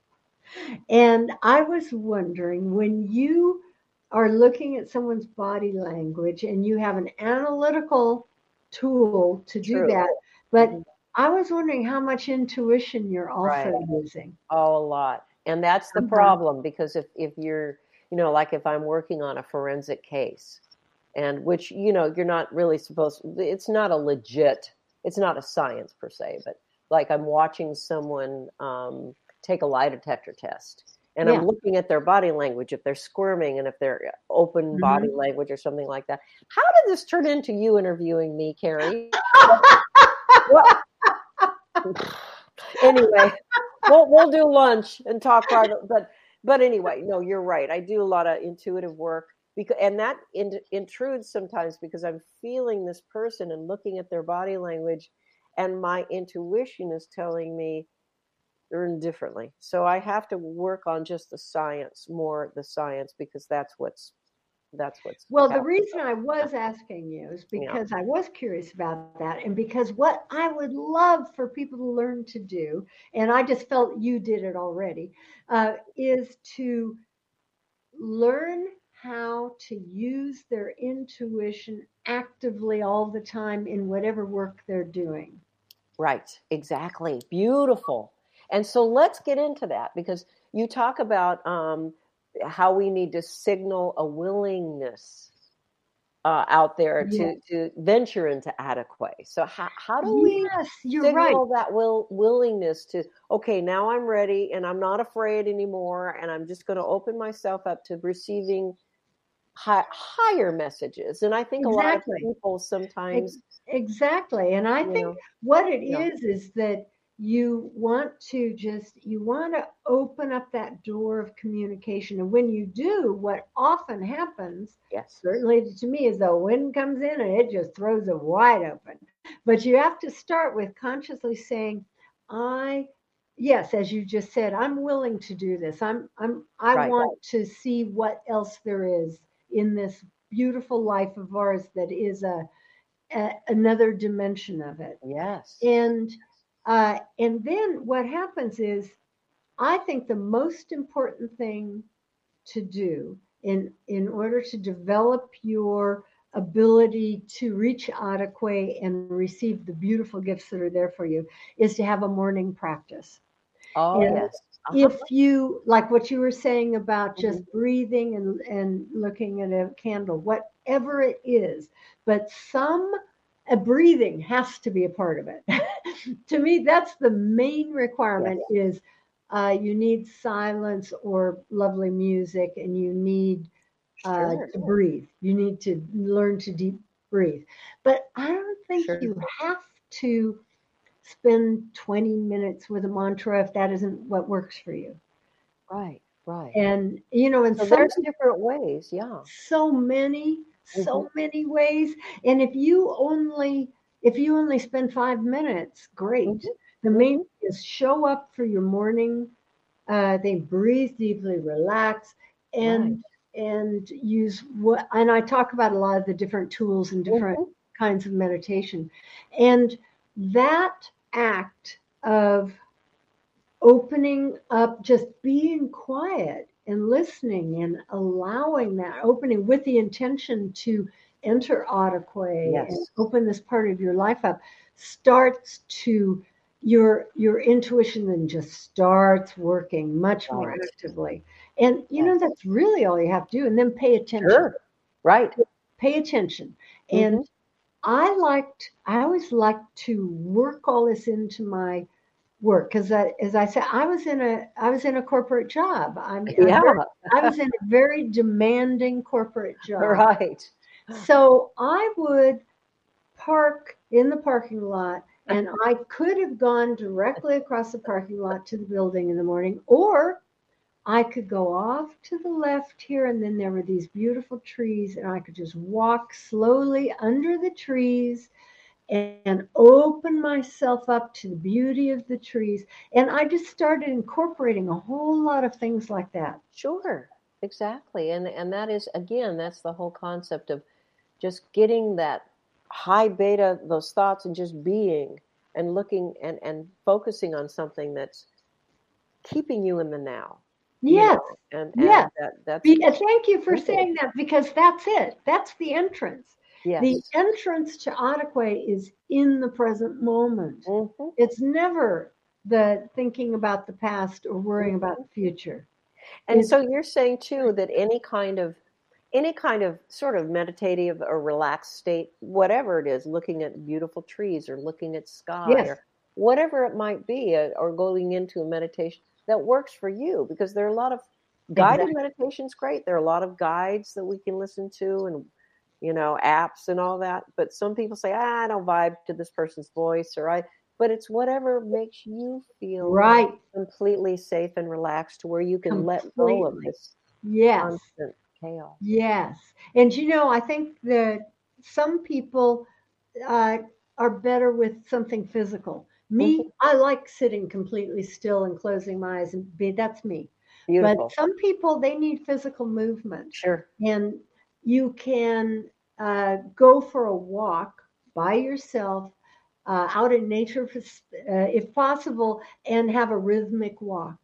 C: and I was wondering when you are looking at someone's body language and you have an analytical tool to do
B: True.
C: that, but
B: Mhm.
C: I was wondering how much intuition you're
B: Right.
C: also using.
B: Oh, a lot. And that's the
C: Uh-huh.
B: problem, because if if you're, you know, like if I'm working on a forensic case, and which, you know, you're not really supposed, it's not a legit, it's not a science per se, but like I'm watching someone um, take a lie detector test, and I'm
C: Yeah.
B: looking at their body language, if they're squirming and if they're open body
C: Mhm.
B: language or something like that. How did this turn into you interviewing me, Carrie? What? Anyway, we'll we'll do lunch and talk private. But but anyway, no, you're right. I do a lot of intuitive work, because and that in, intrudes sometimes because I'm feeling this person and looking at their body language, and my intuition is telling me they're indifferently. So I have to work on just the science, more the science, because that's what's that's what's
C: Well, the
B: happening.
C: reason I was asking you is
B: Yeah.
C: because I was curious about that, and because what I would love for people to learn to do, and I just felt you did it already, uh, is to learn how to use their intuition actively all the time in whatever work they're doing.
B: Right, exactly. Beautiful. And so let's get into that, because you talk about um, how we need to signal a willingness uh, out there
C: Yeah.
B: to, to venture into adequate. So how, how do we
C: Yes, you're right.
B: signal that will willingness to, okay, now I'm ready and I'm not afraid anymore, and I'm just going to open myself up to receiving high, higher messages. And I think a lot of
C: Exactly.
B: people sometimes,
C: Exactly. And I
B: you
C: think
B: know,
C: what it
B: yeah,
C: is is that you want to just you want to open up that door of communication. And when you do, what often happens,
B: yes,
C: certainly to me, is the wind comes in and it just throws it wide open. But you have to start with consciously saying, I yes, as you just said, I'm willing to do this. I'm I'm I
B: right,
C: want to see what else there is in this beautiful life of ours that is a a, another dimension of it.
B: yes.
C: And uh, and then what happens is, I think the most important thing to do in in order to develop your ability to reach Adekwe and receive the beautiful gifts that are there for you is to have a morning practice.
B: Oh,
C: And
B: yes. Uh-huh.
C: if you, like what you were saying about just
B: Mm-hmm.
C: breathing and, and looking at a candle, whatever it is, but some a breathing has to be a part of it. To me, that's the main requirement. Yes. Is uh, you need silence or lovely music, and you need uh,
B: Sure.
C: to breathe. You need to learn to deep breathe. But I don't think
B: Sure.
C: you have to spend twenty minutes with a mantra if that isn't what works for you.
B: Right, right.
C: And, you know, in
B: So
C: some
B: there's different ways, yeah.
C: so many, so
B: Mhm.
C: many ways. And if you only if you only spend five minutes, great.
B: Mhm.
C: The main
B: Mhm.
C: thing is show up for your morning uh they breathe deeply, relax, and
B: Right.
C: and use what, and I talk about a lot of the different tools and different
B: Mhm.
C: kinds of meditation. And that act of opening up, just being quiet and listening and allowing that opening with the intention to enter Adekwe and
B: Yes.
C: open this part of your life up, starts to your your intuition then just starts working much more
B: Right.
C: actively. And you know,
B: Yes.
C: that's really all you have to do. And then pay attention.
B: Sure. Right.
C: Pay attention. And
B: Mhm.
C: I liked, I always liked to work all this into my work because, as I said, I was in a, I was in a corporate job. I'm, I'm
B: Yeah.
C: very, I was in a very demanding corporate job.
B: Right.
C: So I would park in the parking lot, and I could have gone directly across the parking lot to the building in the morning, or I could go off to the left here, and then there were these beautiful trees, and I could just walk slowly under the trees and open myself up to the beauty of the trees. And I just started incorporating a whole lot of things like that.
B: Sure. Exactly. And and that is, again, that's the whole concept of just getting that high beta, those thoughts, and just being and looking and and focusing on something that's keeping you in the now. You
C: Yes.
B: know, and
C: Yes.
B: and that that's
C: Be- Thank you for
B: simple.
C: saying that, because that's it. That's the entrance.
B: Yes.
C: The entrance to Adekwe is in the present moment.
B: Mm-hmm.
C: It's never the thinking about the past or worrying
B: Mm-hmm.
C: about the future.
B: And
C: It's,
B: so you're saying too that any kind of any kind of sort of meditative or relaxed state, whatever it is, looking at beautiful trees or looking at sky
C: yes,
B: or whatever it might be, uh, or going into a meditation that works for you, because there are a lot of guided
C: exactly.
B: meditations. Great. There are a lot of guides that we can listen to and, you know, apps and all that. But some people say, ah, I don't vibe to this person's voice, or I, but it's whatever makes you feel
C: Right.
B: completely safe and relaxed to where you can
C: Completely.
B: let go of this
C: Yes.
B: constant chaos.
C: Yes. And you know, I think that some people uh, are better with something physical. Me,
B: Mm-hmm.
C: I like sitting completely still and closing my eyes, and be, that's me.
B: Beautiful.
C: But some people, they need physical movement.
B: Sure.
C: And you can uh, go for a walk by yourself uh, out in nature, if, uh, if possible, and have a rhythmic walk.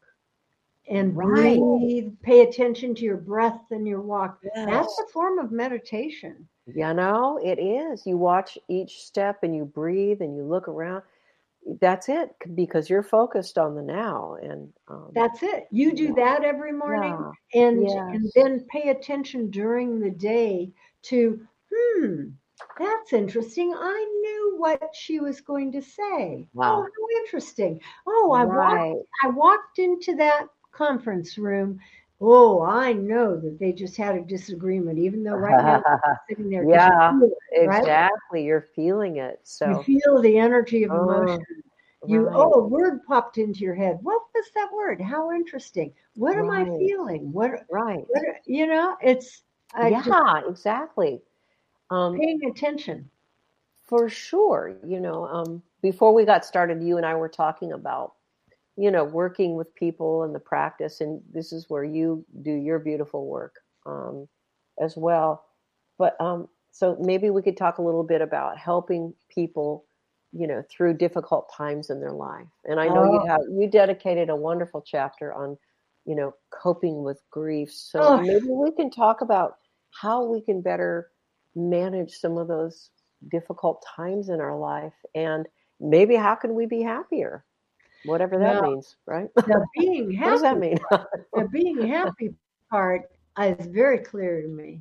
C: And
B: Right.
C: breathe, pay attention to your breath and your walk.
B: Yes.
C: That's a form of meditation.
B: You know, it is. You watch each step and you breathe and you look around. That's it, because you're focused on the now. And um,
C: That's it. You do
B: yeah.
C: that every morning,
B: Yeah.
C: and
B: Yes.
C: and then pay attention during the day to, hmm, that's interesting. I knew what she was going to say.
B: Wow.
C: Oh, how interesting. Oh, I
B: Right.
C: walked I walked into that conference room. Oh, I know that they just had a disagreement, even though right now they're sitting there. 'Cause
B: Yeah,
C: you feel it, right?
B: exactly. You're feeling it.
C: You
B: So,
C: feel the energy of
B: oh,
C: emotion. You,
B: right,
C: oh, a word popped into your head. What was that word? How interesting. What am I
B: right,
C: feeling? What,
B: right.
C: what, you know, it's uh, just
B: Yeah, exactly. Um,
C: paying attention.
B: for sure. You know, um, before we got started, you and I were talking about, you know, working with people and the practice, and this is where you do your beautiful work um, as well. But um, so maybe we could talk a little bit about helping people, you know, through difficult times in their life. And I know you
C: Oh,
B: have you dedicated a wonderful chapter on, you know, coping with grief. So
C: oh,
B: maybe we can talk about how we can better manage some of those difficult times in our life? And maybe how can we be happier? Whatever that
C: Well,
B: means, right?
C: the being
B: What does that
C: happy,
B: mean?
C: the being happy part is very clear to me.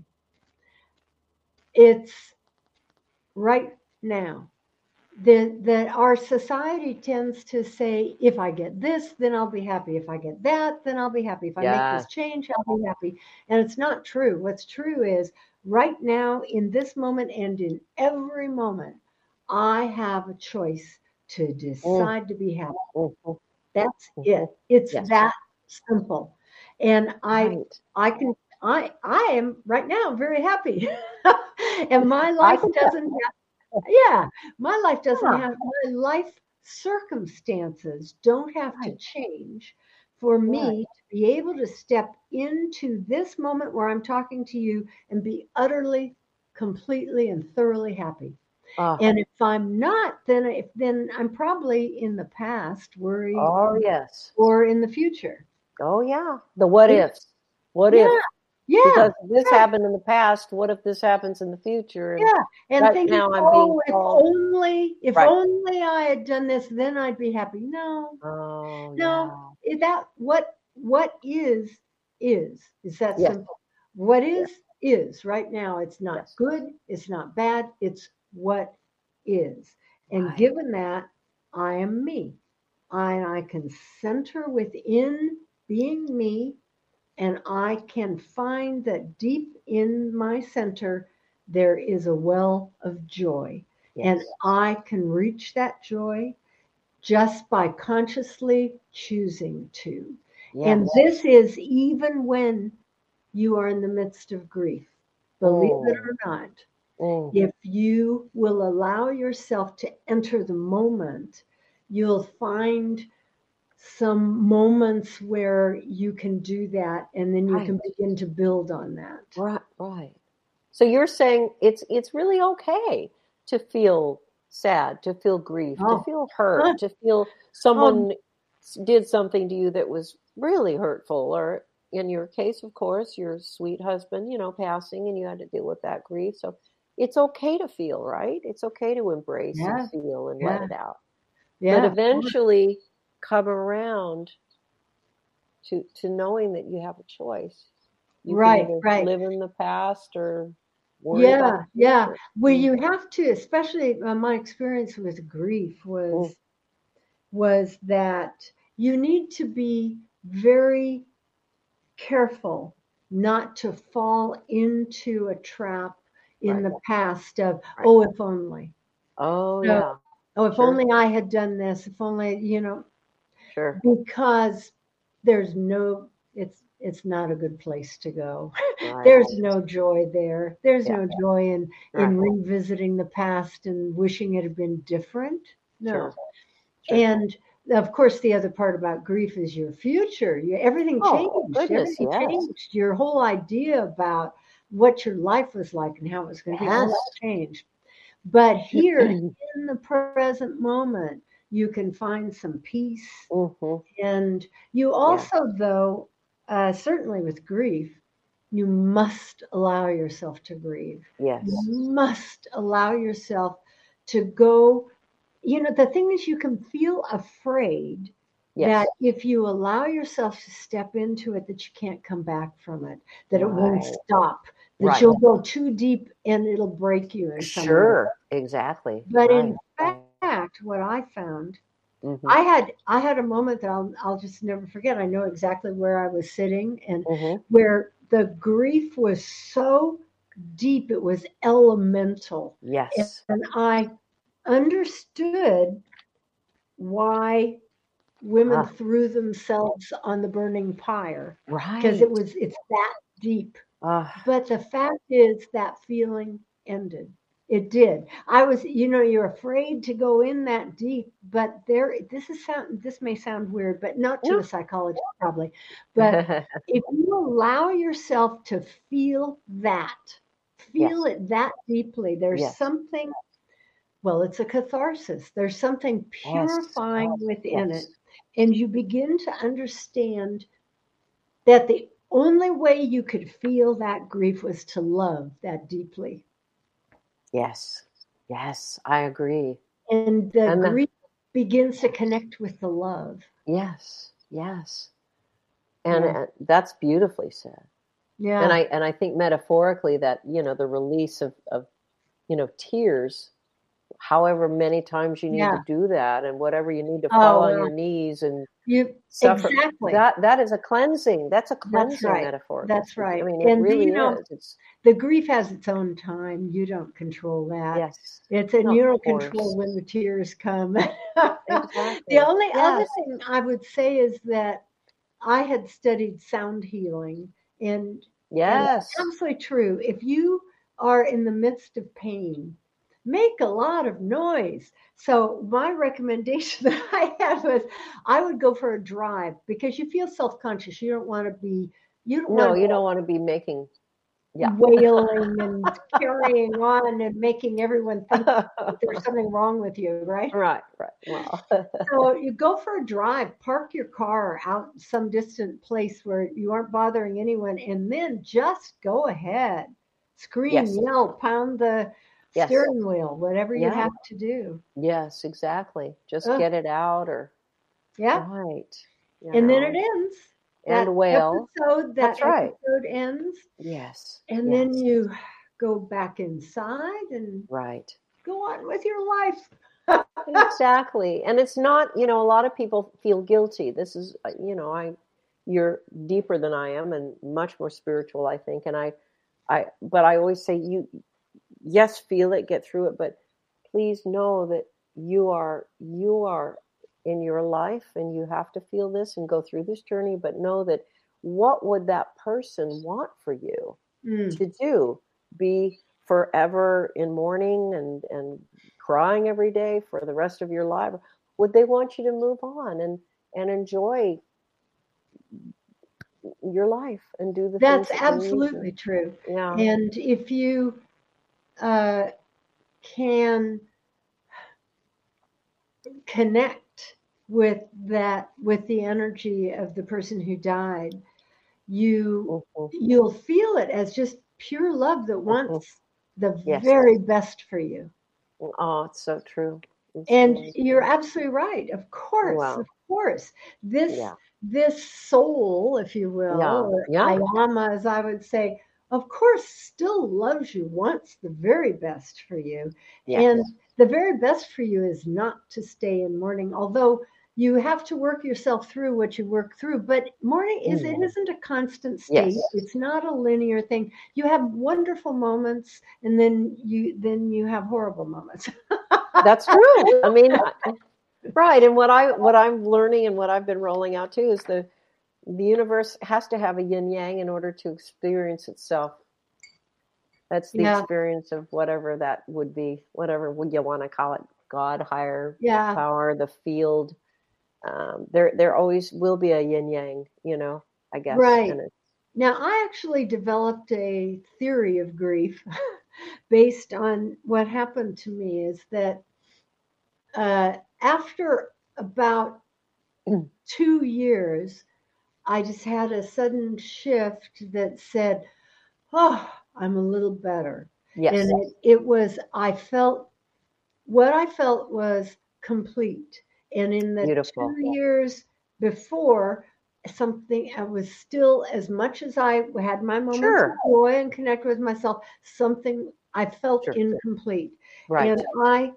C: It's right now. That that our society tends to say, if I get this, then I'll be happy. If I get that, then I'll be happy. If I make
B: Yeah.
C: this change, I'll be happy. And it's not true. What's true is right now, in this moment and in every moment, I have a choice to
B: Mm,
C: decide to be happy.
B: mhm,
C: That's
B: mhm.
C: it. It's
B: Yes.
C: that simple. And I
B: Right.
C: I can I I am right now very happy. And my
B: I
C: life
B: can tell.
C: doesn't have yeah, my life doesn't
B: Yeah.
C: have my life circumstances don't have to
B: Right.
C: change for
B: Right.
C: me to be able to step into this moment where I'm talking to you and be utterly, completely, and thoroughly happy.
B: Uh,
C: And if I'm not, then if then I'm probably in the past worrying
B: oh, yes.
C: or in the future.
B: Oh, yeah. The what
C: Yeah,
B: ifs. What
C: yeah,
B: if?
C: yeah,
B: Because this
C: yeah,
B: happened in the past. What if this happens in the future? And
C: yeah. And
B: right
C: thinking,
B: now I'm being
C: oh, if
B: told,
C: only, if
B: right.
C: only I had done this, then I'd be happy. No,
B: Oh,
C: no,
B: yeah.
C: is that what what is is is that
B: Yes.
C: simple. What
B: Yes.
C: is is right now. It's not
B: Yes.
C: good. It's not bad. It's what is. And
B: Right.
C: given that, I am me. I I can center within being me, and I can find that deep in my center there is a well of joy. And
B: Yes.
C: I can reach that joy just by consciously choosing to. And
B: Yes.
C: this is even when you are in the midst of grief. Believe it
B: Mm,
C: or not,
B: mm.
C: if you will allow yourself to enter the moment, you'll find some moments where you can do that, and then you
B: Right.
C: can begin to build on that.
B: Right. Right. So you're saying it's it's really okay to feel sad, to feel grief, to
C: Oh,
B: feel
C: huh,
B: hurt, to feel
C: oh,
B: someone s- did something to you that was really hurtful, or in your case, of course, your sweet husband, you know, passing, and you had to deal with that grief. So it's okay to feel, right? It's okay to embrace and
C: yeah,
B: feel and let
C: yeah,
B: it out. But
C: yeah,
B: eventually come around to to knowing that you have a choice. You can
C: right,
B: either
C: right.
B: live in the past or worry about
C: Yeah,
B: the
C: yeah.
B: future.
C: Well,
B: Mm,
C: you have to, especially uh, my experience with grief
B: mm,
C: was was that you need to be very careful not to fall into a trap in
B: right,
C: the past of,
B: right.
C: oh, if only.
B: Oh,
C: So,
B: yeah.
C: oh, if
B: Sure,
C: only I had done this, if only, you know,
B: sure.
C: because there's no, it's it's not a good place to go.
B: Right.
C: There's no joy there. There's
B: Yeah,
C: no joy in
B: right.
C: in revisiting the past and wishing it had been different. No.
B: Sure, sure.
C: And of course, the other part about grief is your future. You, everything
B: Oh,
C: changed.
B: goodness,
C: Everything
B: yes.
C: changed. Your whole idea about what your life was like and how it was going to be, all
B: Yes.
C: that changed. But here in the present moment, you can find some peace.
B: Mm-hmm.
C: And you
B: Yeah.
C: also, though, uh, certainly with grief, you must allow yourself to grieve. You
B: Yes.
C: must allow yourself to go. You know, the thing is, you can feel afraid that
B: Yes.
C: if you allow yourself to step into it, that you can't come back from it, that it won't
B: Right.
C: stop, that
B: Right.
C: you'll go too deep and it'll break you in some way.
B: Sure. Exactly.
C: But
B: Right.
C: in
B: Right.
C: fact, what I found,
B: Mm-hmm.
C: I had I had a moment that I'll I'll just never forget. I know exactly where I was sitting and
B: Mm-hmm.
C: where the grief was so deep, it was elemental.
B: Yes.
C: And I understood why women
B: Ah,
C: threw themselves on the burning pyre because
B: right.
C: it was it's that deep.
B: Ah,
C: But the fact is that feeling ended. It did. I was, you know, you're afraid to go in that deep, but there, this is sound, this may sound weird, but not to
B: no.
C: a psychologist probably. But if you allow yourself to feel that, feel
B: Yes.
C: it that deeply, there's
B: Yes.
C: something, well, it's a catharsis. There's something
B: Yes.
C: purifying within it.
B: Yes.
C: And you begin to understand that the only way you could feel that grief was to love that deeply.
B: Yes. Yes, I agree.
C: And the
B: And the,
C: grief begins to connect with the love.
B: yes, yes. And
C: Yeah.
B: uh, that's beautifully said.
C: Yeah.
B: And I and I think metaphorically that, you know, the release of, of you know, tears, however many times you need
C: Yeah.
B: to do that, and whatever you need to
C: Oh,
B: fall on
C: well,
B: your knees and
C: you
B: suffer,
C: exactly.
B: that that is a cleansing. That's a
C: That's
B: cleansing,
C: right.
B: metaphorically
C: That's
B: speaking.
C: right.
B: I mean, it
C: And
B: really
C: you know,
B: is. It's
C: the grief has its own time. You don't control that.
B: yes.
C: It's and
B: No,
C: you
B: of
C: don't
B: course.
C: control when the tears come.
B: Exactly.
C: The only other
B: Yes.
C: thing I would say is that I had studied sound healing, and and
B: Yes.
C: it's absolutely true. If you are in the midst of pain, make a lot of noise. So my recommendation that I had was I would go for a drive because you feel self-conscious. You don't want to be you don't
B: No,
C: want to
B: you don't want to be making, yeah.
C: wailing and carrying on and making everyone think that there's something wrong with you, right?
B: Right, right. Well,
C: So you go for a drive, park your car out some distant place where you aren't bothering anyone, and then just go ahead. Scream,
B: yes,
C: yell, pound the
B: yes,
C: steering wheel, whatever you
B: yeah,
C: have to do.
B: yes, exactly. Just
C: Ugh,
B: get it out, or
C: yeah.
B: right, you
C: And then
B: know,
C: it ends.
B: and
C: That
B: wail.
C: episode, that
B: That's right.
C: episode ends,
B: Yes,
C: and
B: yes,
C: then you go back inside and
B: right.
C: go on with your life.
B: Exactly. And it's not, you know, a lot of people feel guilty. This is, uh, you know, I, you're deeper than I am and much more spiritual, I think. And I, I, but I always say, you, yes, feel it, get through it, but please know that you are, you are in your life and you have to feel this and go through this journey, but know that what would that person want for you
C: Mm.
B: to do? Be forever in mourning and, and crying every day for the rest of your life? Would they want you to move on and, and enjoy your life and do the
C: That's
B: things that you need
C: absolutely
B: to?
C: true.
B: Yeah.
C: And if you uh, can connect with that, with the energy of the person who died, you
B: Mhm.
C: you'll feel it as just pure love that
B: Mhm.
C: wants the
B: Yes.
C: very best for you.
B: Oh, it's so true. It's
C: And
B: really
C: you're
B: true.
C: absolutely right. Of course,
B: Wow.
C: of course. This
B: Yeah.
C: this soul, if you will,
B: Yeah.
C: or
B: Yeah.
C: ayama, as I would say, of course, still loves you, wants the very best for you.
B: Yes.
C: And the very best for you is not to stay in mourning, although you have to work yourself through what you work through. But mourning is it
B: Mm.
C: isn't a constant state.
B: Yes.
C: It's not a linear thing. You have wonderful moments, and then you then you have horrible moments.
B: That's true. I mean, right. And what I what I'm learning and what I've been rolling out too is the the universe has to have a yin yang in order to experience itself. That's the
C: Yeah.
B: experience of whatever that would be, whatever you want to call it, God, higher
C: Yeah.
B: power, the field. Um, there, there always will be a yin yang, you know, I guess.
C: Right.
B: And it's,
C: Now, I actually developed a theory of grief based on what happened to me is that uh, after about two years, I just had a sudden shift that said, oh, I'm a little better.
B: yes,
C: And it, it was, I felt, what I felt was complete. And in the
B: beautiful.
C: two years before, something, I was still, as much as I had my moments
B: Sure.
C: of joy and connect with myself, something I felt
B: Sure.
C: incomplete.
B: Right.
C: And I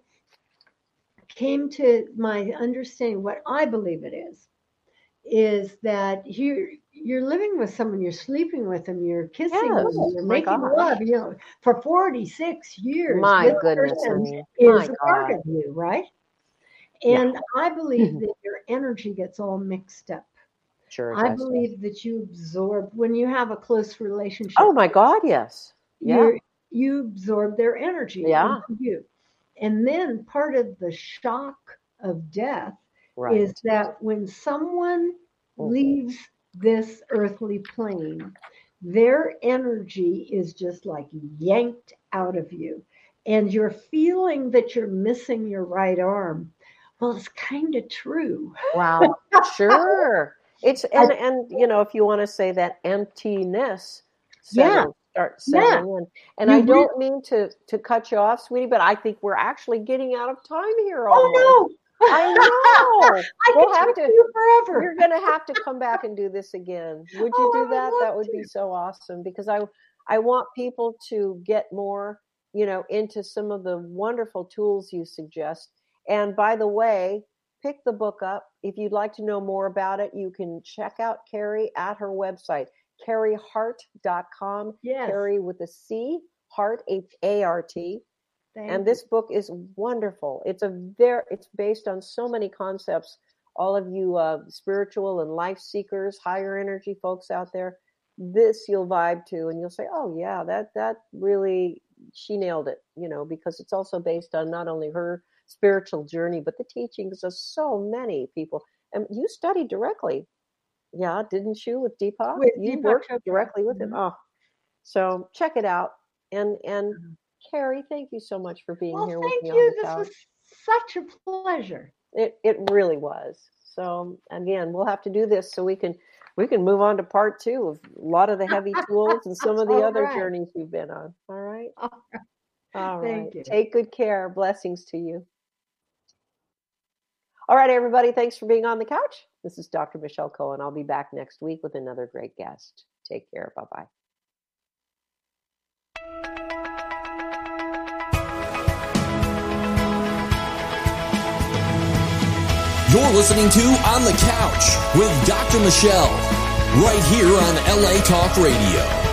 C: came to my understanding what I believe it is, is that you're, you're living with someone, you're sleeping with them, you're kissing
B: Yes.
C: them, you're
B: My
C: making
B: gosh.
C: love, you know, for forty-six years.
B: My
C: This
B: goodness,
C: person
B: honey.
C: is
B: My
C: a part
B: God.
C: of you, right?
B: Yeah.
C: And I believe that your energy gets all mixed up.
B: Sure. It
C: I
B: does.
C: believe that you absorb when you have a close relationship.
B: Oh my God. Yes. Yeah.
C: You're, you absorb their energy
B: Yeah.
C: into you. And then part of the shock of death
B: Right.
C: is that when someone
B: Mm.
C: leaves this earthly plane, their energy is just like yanked out of you. And you're feeling that you're missing your right arm. Well, it's kind of true.
B: Wow. Sure. It's, and, and, you know, if you want to say that emptiness
C: Yeah.
B: settles start settling
C: Yeah.
B: in. And
C: You
B: I don't mean to to cut you off, sweetie, but I think we're actually getting out of time here. Almost.
C: Oh no!
B: I know.
C: I
B: We'll
C: could
B: have
C: talk
B: to-
C: to you forever.
B: You're going to have to come back and do this again. Would you
C: Oh, I
B: do
C: would
B: that?
C: love
B: That would
C: to.
B: be so awesome, because I I want people to get more, you know, into some of the wonderful tools you suggest. And by the way, pick the book up. If you'd like to know more about it, you can check out Carrie at her website, carrie hart dot com.
C: Yes.
B: Carrie with a C, Hart, H A R T.
C: Thank
B: And
C: you.
B: this book is wonderful. It's a very, it's based on so many concepts. All of you uh, spiritual and life seekers, higher energy folks out there, this you'll vibe to, and you'll say, "Oh yeah, that that really, she nailed it." You know, because it's also based on not only her spiritual journey, but the teachings of so many people. And you studied directly, yeah, didn't you, with Deepak?
C: With
B: you
C: Deepak
B: worked
C: Chopra.
B: directly with him.
C: Mhm.
B: Oh, so check it out. And and
C: Mhm.
B: Carrie, thank you so much for being
C: Well,
B: here
C: thank
B: with me
C: you.
B: on the
C: This
B: couch.
C: was such a pleasure.
B: It it really was. So again, we'll have to do this so we can we can move on to part two of a lot of the heavy tools and some of the
C: All
B: other
C: right.
B: journeys you've been on. All right.
C: All right.
B: All
C: Thank
B: right.
C: you.
B: Take good care. Blessings to you. All right, everybody. Thanks for being on the couch. This is Doctor Michelle Cohen. I'll be back next week with another great guest. Take care. Bye-bye.
A: You're listening to On the Couch with Doctor Michelle, right here on L A Talk Radio.